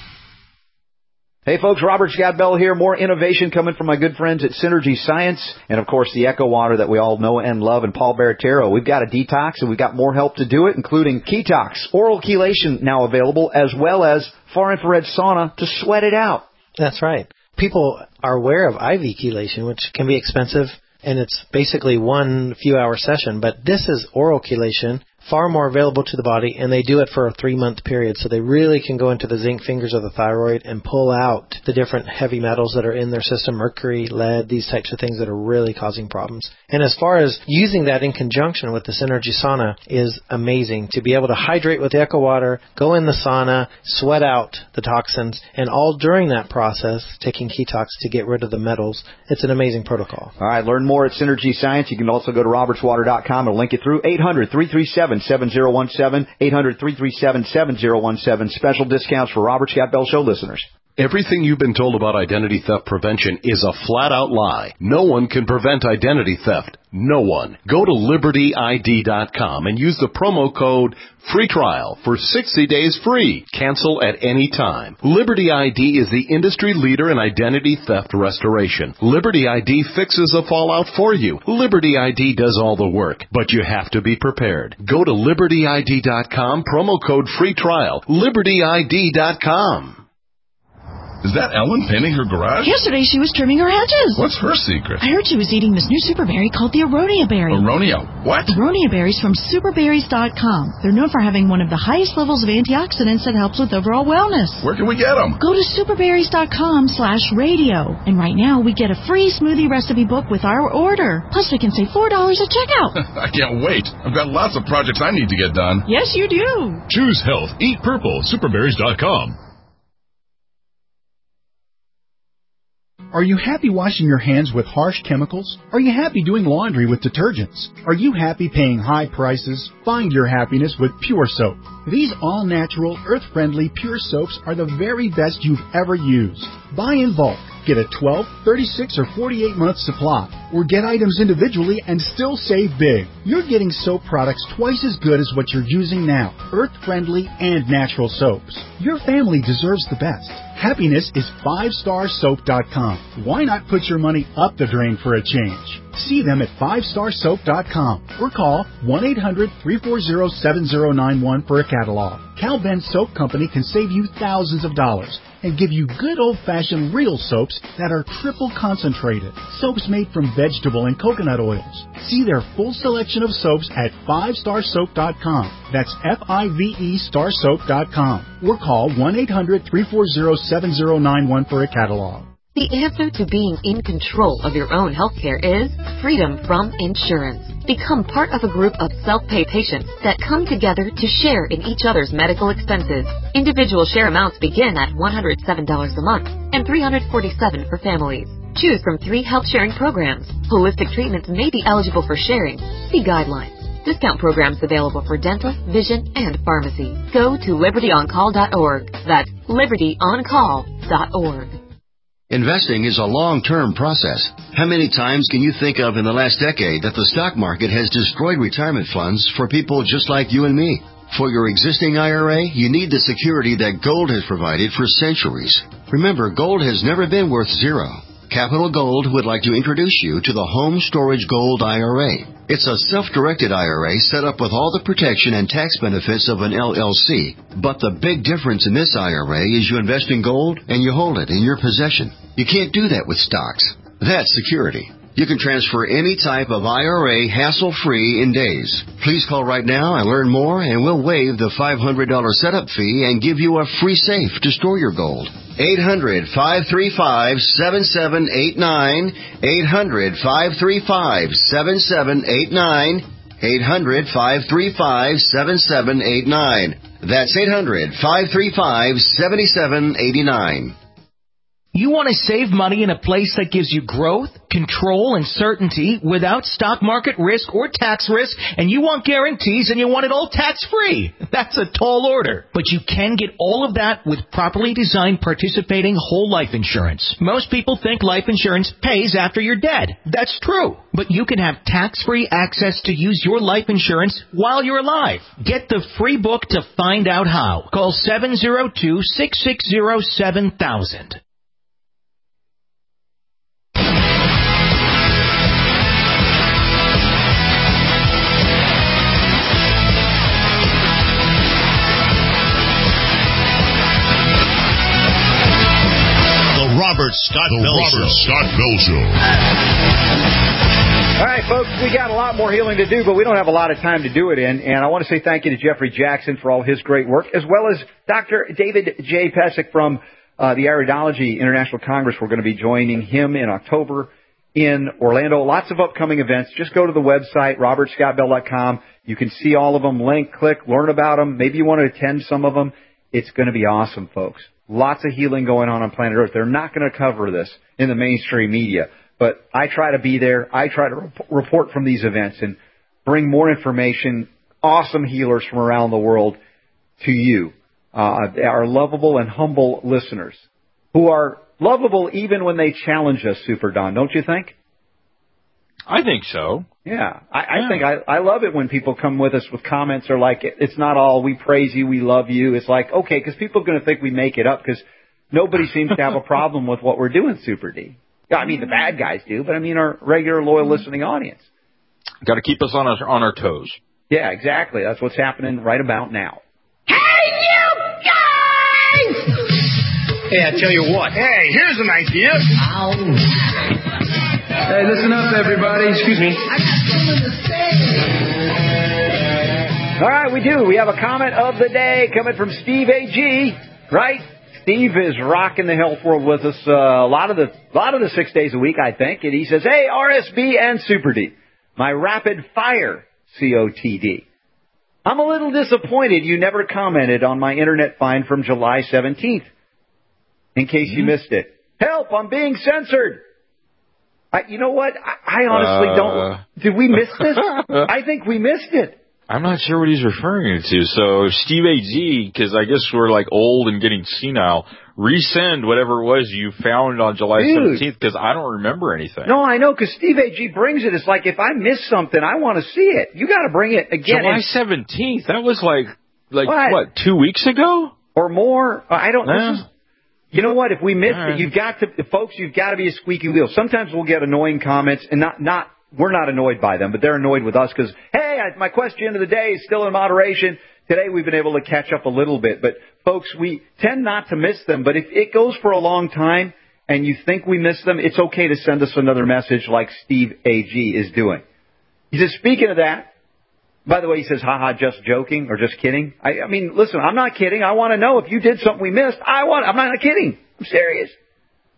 Hey folks, Robert Scott Bell here. More innovation coming from my good friends at Synergy Science, and of course the Echo Water that we all know and love, and Paul Baratero. We've got a detox, and we've got more help to do it, including Ketox, oral chelation now available, as well as far infrared sauna to sweat it out. That's right. People are aware of I V chelation, which can be expensive, and it's basically one few hour session, but this is oral chelation, far more available to the body, and they do it for a three-month period, so they really can go into the zinc fingers of the thyroid and pull out the different heavy metals that are in their system, mercury, lead, these types of things that are really causing problems. And as far as using that in conjunction with the Synergy Sauna is amazing, to be able to hydrate with the Echo Water, go in the sauna, sweat out the toxins, and all during that process, taking Ketox to get rid of the metals. It's an amazing protocol. All right, learn more at Synergy Science. You can also go to roberts water dot com and link it through eight hundred, three three seven, seven zero one seven, eight hundred, three three seven, seven zero one seven. Special discounts for Robert Scott Bell Show listeners. Everything you've been told about identity theft prevention is a flat-out lie. No one can prevent identity theft. No one. Go to liberty I D dot com and use the promo code FREE TRIAL for sixty days free. Cancel at any time. Liberty I D is the industry leader in identity theft restoration. Liberty I D fixes the fallout for you. Liberty I D does all the work, but you have to be prepared. Go to liberty I D dot com, promo code FREE TRIAL. liberty I D dot com. Is that Ellen painting her garage? Yesterday she was trimming her hedges. What's her secret? I heard she was eating this new super berry called the Aronia berry. Aronia what? Aronia berries from super berries dot com. They're known for having one of the highest levels of antioxidants that helps with overall wellness. Where can we get them? Go to super berries dot com slash radio. And right now we get a free smoothie recipe book with our order. Plus we can save four dollars at checkout. I can't wait. I've got lots of projects I need to get done. Yes, you do. Choose health. Eat purple. super berries dot com. Are you happy washing your hands with harsh chemicals? Are you happy doing laundry with detergents? Are you happy paying high prices? Find your happiness with Pure Soap. These all-natural, earth-friendly Pure Soaps are the very best you've ever used. Buy in bulk. Get a twelve, thirty-six, or forty-eight month supply. Or get items individually and still save big. You're getting soap products twice as good as what you're using now. Earth-friendly and natural soaps. Your family deserves the best. Happiness is five star soap dot com. Why not put your money up the drain for a change? See them at five star soap dot com or call one eight hundred, three four zero, seven zero nine one for a catalog. Cal Ben Soap Company can save you thousands of dollars and give you good old-fashioned real soaps that are triple concentrated. Soaps made from vegetable and coconut oils. See their full selection of soaps at five star soap dot com. That's F I V E star soap dot com. Or call one eight hundred, three four zero, seven zero nine one for a catalog. The answer to being in control of your own health care is freedom from insurance. Become part of a group of self-pay patients that come together to share in each other's medical expenses. Individual share amounts begin at one hundred seven dollars a month and three hundred forty-seven dollars for families. Choose from three health-sharing programs. Holistic treatments may be eligible for sharing. See guidelines. Discount programs available for dental, vision, and pharmacy. Go to liberty on call dot org. That's liberty on call dot org. Investing is a long-term process. How many times can you think of in the last decade that the stock market has destroyed retirement funds for people just like you and me? For your existing I R A, you need the security that gold has provided for centuries. Remember, gold has never been worth zero. Capital Gold would like to introduce you to the Home Storage Gold I R A. It's a self-directed I R A set up with all the protection and tax benefits of an L L C. But the big difference in this I R A is you invest in gold and you hold it in your possession. You can't do that with stocks. That's security. You can transfer any type of I R A hassle-free in days. Please call right now and learn more, and we'll waive the five hundred dollars setup fee and give you a free safe to store your gold. eight hundred, five three five, seven seven eight nine. eight hundred, five three five, seven seven eight nine. eight hundred, five three five, seven seven eight nine. That's eight hundred, five three five, seven seven eight nine. You want to save money in a place that gives you growth, control, and certainty without stock market risk or tax risk, and you want guarantees and you want it all tax-free. That's a tall order. But you can get all of that with properly designed participating whole life insurance. Most people think life insurance pays after you're dead. That's true. But you can have tax-free access to use your life insurance while you're alive. Get the free book to find out how. Call seven zero two, six six zero, seven thousand. Robert Scott the Bell Robert Show. Scott Bell Show. All right, folks, we got a lot more healing to do, but we don't have a lot of time to do it in. And I want to say thank you to Jeffrey Jackson for all his great work, as well as Doctor David J. Pesek from uh, the Iridology International Congress. We're going to be joining him in October in Orlando. Lots of upcoming events. Just go to the website, robert scott bell dot com. You can see all of them. Link, click, learn about them. Maybe you want to attend some of them. It's going to be awesome, folks. Lots of healing going on on planet Earth. They're not going to cover this in the mainstream media. But I try to be there. I try to rep- report from these events and bring more information, awesome healers from around the world to you, uh, our lovable and humble listeners who are lovable even when they challenge us, Super Don, don't you think? I think so. Yeah. I, yeah. I think I, I love it when people come with us with comments or like, it's not all we praise you, we love you. It's like, okay, because people are going to think we make it up because nobody seems to have a problem with what we're doing, Super D. I mean, the bad guys do, but I mean our regular, loyal listening audience. Got to keep us on our, on our toes. Yeah, exactly. That's what's happening right about now. Hey, you guys! Hey, I tell you what. Hey, here's an idea. Ow. Hey, listen up, everybody. Excuse me. I got something to say. All right, we do. We have a comment of the day coming from Steve A G, right? Steve is rocking the health world with us uh, a lot of the lot of the six days a week, I think. And he says, hey, R S B and Super D, my rapid fire C O T D. I'm a little disappointed you never commented on my internet find from July seventeenth, in case mm-hmm. you missed it. Help, I'm being censored. I, you know what? I, I honestly uh, don't. Did we miss this? I think we missed it. I'm not sure what he's referring to. So, Steve A G, because I guess we're like old and getting senile, resend whatever it was you found on July seventeenth, because I don't remember anything. No, I know, because Steve A G brings it. It's like, if I miss something, I want to see it. You got to bring it again. July seventeenth? That was like, like what? what, two weeks ago? Or more? I don't know. Yeah. You know what? If we missed right. it, you've got to, folks, you've got to be a squeaky wheel. Sometimes we'll get annoying comments, and not, not, we're not annoyed by them, but they're annoyed with us because, hey, my question of the day is still in moderation. Today we've been able to catch up a little bit, but folks, we tend not to miss them. But if it goes for a long time and you think we missed them, it's okay to send us another message like Steve A G is doing. He says, speaking of that, by the way, he says, haha, just joking or just kidding. I, I mean, listen, I'm not kidding. I want to know if you did something we missed. I want, I'm not kidding. I'm serious.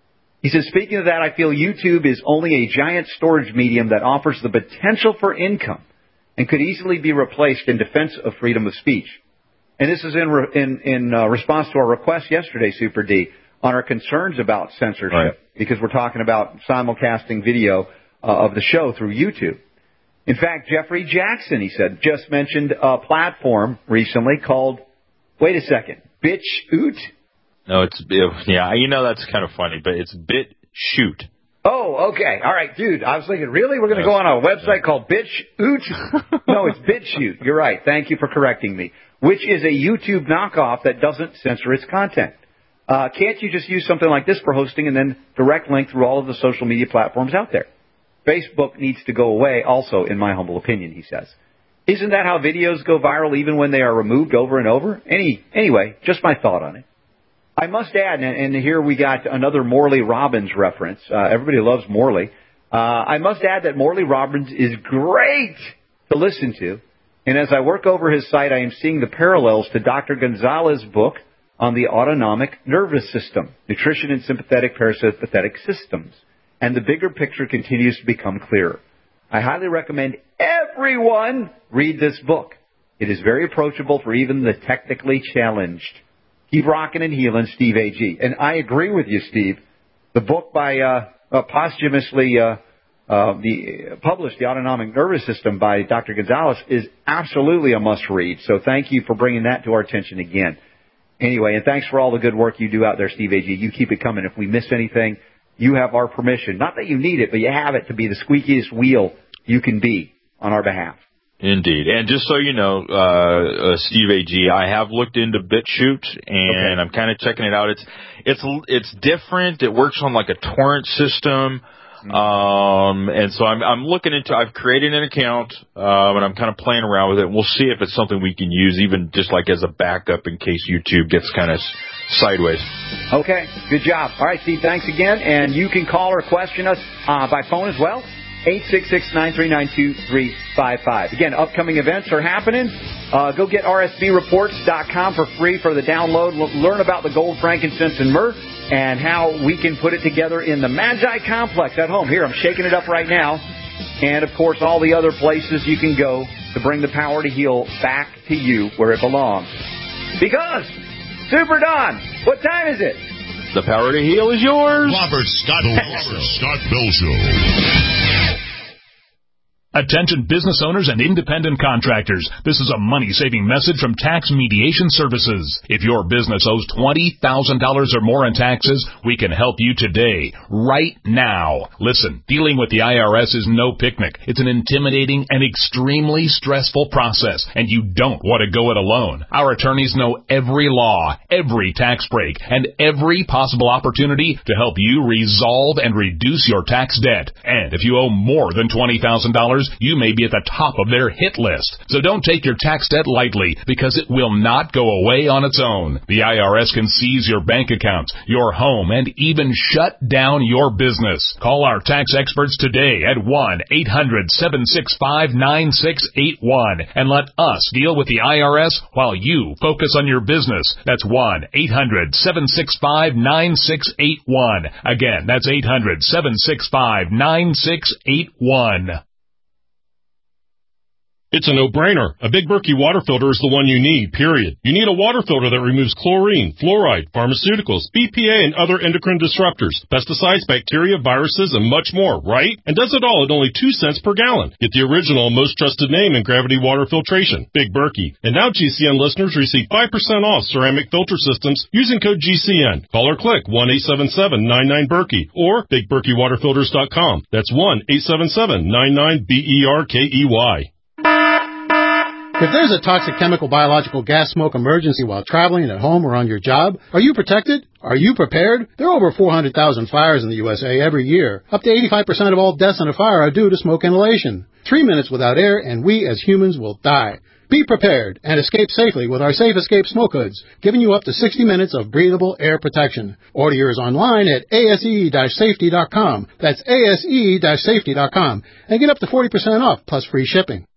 He says, speaking of that, I feel YouTube is only a giant storage medium that offers the potential for income and could easily be replaced in defense of freedom of speech. And this is in re- in, in uh, response to our request yesterday, Super D, on our concerns about censorship, right, because we're talking about simulcasting video uh, of the show through YouTube. In fact, Jeffrey Jackson, he said, just mentioned a platform recently called, wait a second, BitChute? No, it's, yeah, you know that's kind of funny, but it's BitChute. Oh, okay. All right, dude. I was thinking, really? We're going to yes. go on a website yes. called BitChute? No, it's BitChute. You're right. Thank you for correcting me. Which is a YouTube knockoff that doesn't censor its content. Uh, can't you just use something like this for hosting and then direct link through all of the social media platforms out there? Facebook needs to go away also, in my humble opinion, he says. Isn't that how videos go viral even when they are removed over and over? Any, anyway, just my thought on it. I must add, and, and here we got another Morley Robbins reference. Uh, everybody loves Morley. Uh, I must add that Morley Robbins is great to listen to. And as I work over his site, I am seeing the parallels to Doctor Gonzalez's book on the autonomic nervous system, nutrition and sympathetic parasympathetic systems. And the bigger picture continues to become clearer. I highly recommend everyone read this book. It is very approachable for even the technically challenged. Keep rocking and healing, Steve A G. And I agree with you, Steve. The book by uh, uh, posthumously uh, uh, the uh, published, The Autonomic Nervous System by Doctor Gonzalez, is absolutely a must-read. So thank you for bringing that to our attention again. Anyway, and thanks for all the good work you do out there, Steve A G. You keep it coming. If we miss anything, you have our permission. Not that you need it, but you have it to be the squeakiest wheel you can be on our behalf. Indeed. And just so you know, uh, uh Steve A G, I have looked into BitChute, and okay. I'm kind of checking it out. It's it's it's different. It works on like a torrent system. Um, and so I'm, I'm looking into, I've created an account, um, and I'm kind of playing around with it. We'll see if it's something we can use, even just like as a backup in case YouTube gets kind of sideways. Okay, good job. All right, Steve, thanks again. And you can call or question us uh, by phone as well. eight six six, nine three nine, two three five five. Again, upcoming events are happening. Uh, go get R S B reports dot com for free for the download. Learn about the gold, frankincense, and myrrh and how we can put it together in the Magi Complex at home. Here, I'm shaking it up right now. And, of course, all the other places you can go to bring the power to heal back to you where it belongs. Because, Super Don, what time is it? The power to heal is yours. Robert Scott Bell Scott Bell Show. Attention business owners and independent contractors. This is a money-saving message from Tax Mediation Services. If your business owes twenty thousand dollars or more in taxes, we can help you today, right now. Listen, dealing with the I R S is no picnic. It's an intimidating and extremely stressful process, and you don't want to go it alone. Our attorneys know every law, every tax break, and every possible opportunity to help you resolve and reduce your tax debt. And if you owe more than twenty thousand dollars, you may be at the top of their hit list. So don't take your tax debt lightly, because it will not go away on its own. The I R S can seize your bank accounts, your home, and even shut down your business. Call our tax experts today at one eight hundred, seven six five, nine six eight one and let us deal with the I R S while you focus on your business. That's one eight hundred, seven six five, nine six eight one. Again, that's eight hundred, seven six five, nine six eight one. It's a no-brainer. A Big Berkey water filter is the one you need, period. You need a water filter that removes chlorine, fluoride, pharmaceuticals, B P A, and other endocrine disruptors, pesticides, bacteria, viruses, and much more, right? And does it all at only two cents per gallon. Get the original and most trusted name in gravity water filtration, Big Berkey. And now G C N listeners receive five percent off ceramic filter systems using code G C N. Call or click one eight seven seven, nine nine, Berkey or big berkey water filters dot com. That's one eight seven seven, nine nine, B E R K E Y. If there's a toxic chemical, biological, gas smoke emergency while traveling at home or on your job, are you protected? Are you prepared? There are over four hundred thousand fires in the U S A every year. Up to eighty-five percent of all deaths in a fire are due to smoke inhalation. Three minutes without air and we as humans will die. Be prepared and escape safely with our Safe Escape Smoke Hoods, giving you up to sixty minutes of breathable air protection. Order yours online at A S E safety dot com. That's A S E safety dot com. And get up to forty percent off plus free shipping.